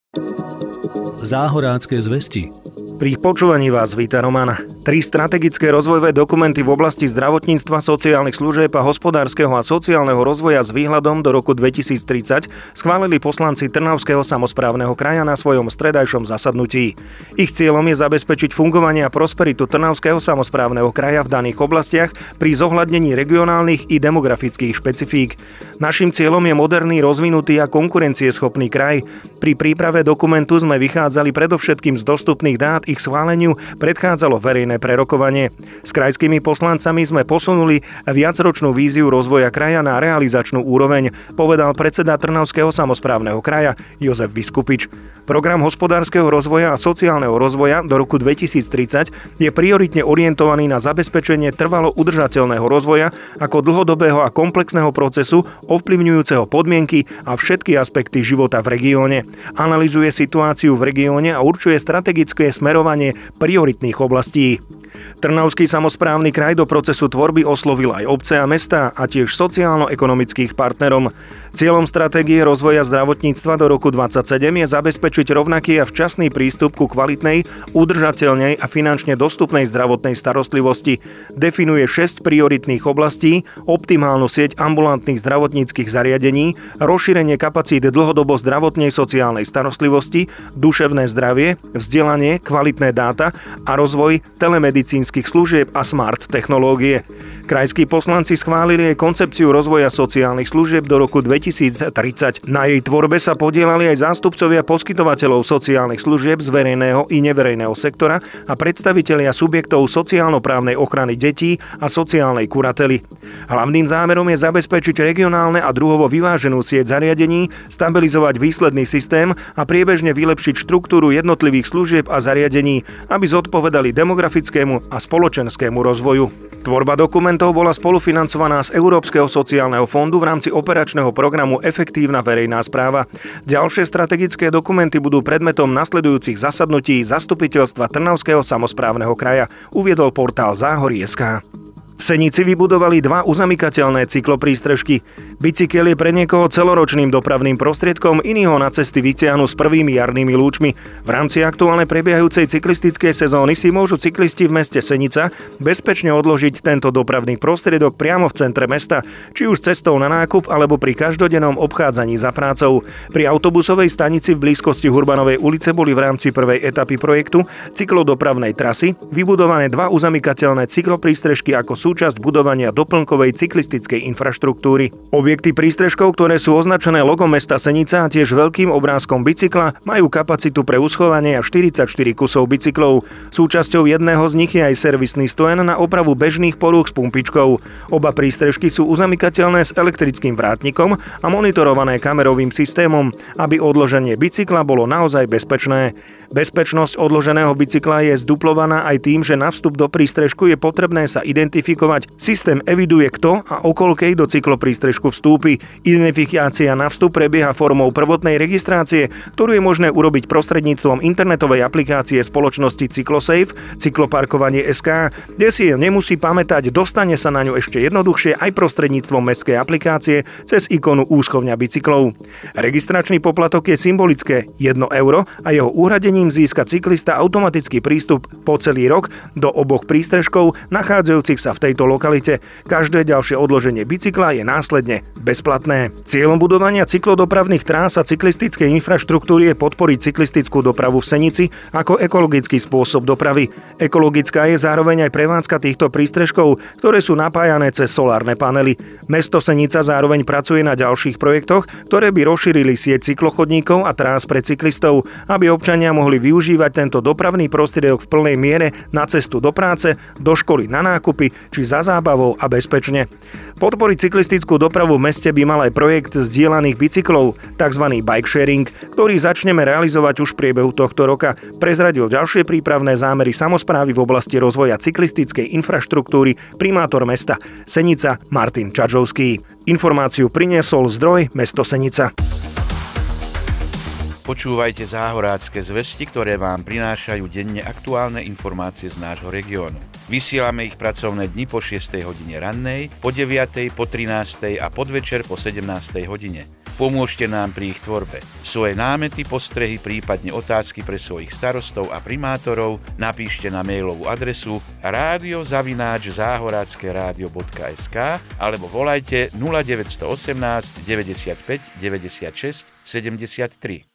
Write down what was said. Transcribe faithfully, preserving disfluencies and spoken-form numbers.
Záhorácké zvesti. Pri počúvaní vás víta Roman. Tri strategické rozvojové dokumenty v oblasti zdravotníctva, sociálnych služieb a hospodárskeho a sociálneho rozvoja s výhľadom do roku dvetisíctridsať schválili poslanci Trnavského samosprávneho kraja na svojom stredajšom zasadnutí. Ich cieľom je zabezpečiť fungovanie a prosperitu Trnavského samosprávneho kraja v daných oblastiach pri zohľadnení regionálnych i demografických špecifík. Naším cieľom je moderný, rozvinutý a konkurencieschopný kraj. Pri príprave dokumentu sme vychádzali predovšetkým z dostupných dát. Ich schváleniu predchádzalo verejné prerokovanie. S krajskými poslancami sme posunuli viacročnú víziu rozvoja kraja na realizačnú úroveň, povedal predseda Trnavského samosprávneho kraja Jozef Viskupič. Program hospodárskeho rozvoja a sociálneho rozvoja do roku dvetisíctridsať je prioritne orientovaný na zabezpečenie trvalo udržateľného rozvoja ako dlhodobého a komplexného procesu ovplyvňujúceho podmienky a všetky aspekty života v regióne. Analyzuje situáciu v regióne a určuje strategické smerovanie prioritných oblastí. Trnavský samosprávny kraj do procesu tvorby oslovil aj obce a mestá a tiež sociálno-ekonomických partnerom. Cieľom stratégie rozvoja zdravotníctva do roku dvadsaťsedem je zabezpečiť rovnaký a včasný prístup ku kvalitnej, udržateľnej a finančne dostupnej zdravotnej starostlivosti. Definuje šesť prioritných oblastí, optimálnu sieť ambulantných zdravotníckych zariadení, rozšírenie kapacít dlhodobo zdravotnej sociálnej starostlivosti, duševné zdravie, vzdelanie, kvalitné dáta a rozvoj telemedicínskych služieb a smart technológie. Krajskí poslanci schválili aj koncepciu rozvoja sociálnych služieb do roku dvetisíctridsať. Na jej tvorbe sa podieľali aj zástupcovia poskytovateľov sociálnych služieb z verejného i neverejného sektora a predstavitelia subjektov sociálno-právnej ochrany detí a sociálnej kurately. Hlavným zámerom je zabezpečiť regionálne a druhovo vyváženú sieť zariadení, stabilizovať výsledný systém a priebežne vylepšiť štruktúru jednotlivých služieb a zariadení, aby zodpovedali demografickému a spoločenskému rozvoju. Tvorba dokumentov bola spolufinancovaná z Európskeho sociálneho fondu v rámci operačného programu Efektívna verejná správa. Ďalšie strategické dokumenty budú predmetom nasledujúcich zasadnutí zastupiteľstva Trnavského samosprávneho kraja, uviedol portál Záhory bodka es ká. V Senici vybudovali dva uzamykateľné cykloprístrežky. Bicykel je pre niekoho celoročným dopravným prostriedkom, iní ho na cesty vytiahnu s prvými jarnými lúčmi. V rámci aktuálne prebiehajúcej cyklistickej sezóny si môžu cyklisti v meste Senica bezpečne odložiť tento dopravný prostriedok priamo v centre mesta, či už cestou na nákup alebo pri každodennom obchádzaní za prácou. Pri autobusovej stanici v blízkosti Hurbanovej ulice boli v rámci prvej etapy projektu cyklodopravnej trasy vybudované dva uzamykateľné cykloprístrežky ako sú súčasť budovania doplnkovej cyklistickej infraštruktúry. Objekty prístrežkov, ktoré sú označené logom mesta Senica a tiež veľkým obrázkom bicykla, majú kapacitu pre uschovanie až štyridsaťštyri kusov bicyklov. Súčasťou jedného z nich je aj servisný stojan na opravu bežných porúch s pumpičkou. Oba prístrežky sú uzamykateľné s elektrickým vrátnikom a monitorované kamerovým systémom, aby odloženie bicykla bolo naozaj bezpečné. Bezpečnosť odloženého bicykla je zduplovaná aj tým, že na vstup do prístrežku je potrebné sa identifikovať. Systém eviduje, kto a okolkej do cykloprístrežku vstúpi. Identifikácia na vstup prebieha formou prvotnej registrácie, ktorú je možné urobiť prostredníctvom internetovej aplikácie spoločnosti Cyclosafe, cykloparkovanie bodka es ká, kde si nemusí pamätať, dostane sa na ňu ešte jednoduchšie aj prostredníctvom mestskej aplikácie cez ikonu úschovňa bicyklov. Registračný poplatok je symbolické jedno euro a jeho uhradenie získa cyklista automatický prístup po celý rok do oboch prístrežkov nachádzajúcich sa v tejto lokalite. Každé ďalšie odloženie bicykla je následne bezplatné. Cieľom budovania cyklodopravných trás a cyklistickej infraštruktúry je podporiť cyklistickú dopravu v Senici ako ekologický spôsob dopravy. Ekologická je zároveň aj prevádzka týchto prístrežkov, ktoré sú napájané cez solárne panely. Mesto Senica zároveň pracuje na ďalších projektoch, ktoré by rozšírili sieť cyklochodníkov a trás pre cyklistov, aby občania mohli využívať tento dopravný prostriedok v plnej miere na cestu do práce, do školy, na nákupy či za zábavou a bezpečne. Podporiť cyklistickú dopravu v meste by mal aj projekt zdieľaných bicyklov, tzv. Bike sharing, ktorý začneme realizovať už v priebehu tohto roka. Prezradil ďalšie prípravné zámery samosprávy v oblasti rozvoja cyklistickej infraštruktúry primátor mesta Senica Martin Čadžovský. Informáciu priniesol zdroj mesto Senica. Počúvajte záhorácké zvesti, ktoré vám prinášajú denne aktuálne informácie z nášho regiónu. Vysielame ich pracovné dni po šiestej hodine rannej, po deviatej, po trinástej a podvečer po sedemnástej hodine. Pomôžte nám pri ich tvorbe. Svoje námety, postrehy, prípadne otázky pre svojich starostov a primátorov napíšte na mailovú adresu rádio zavináč záhoracké rádio bodka es ká alebo volajte nula deväť jedna osem deväťdesiatpäť deväťdesiatšesť sedemdesiattri.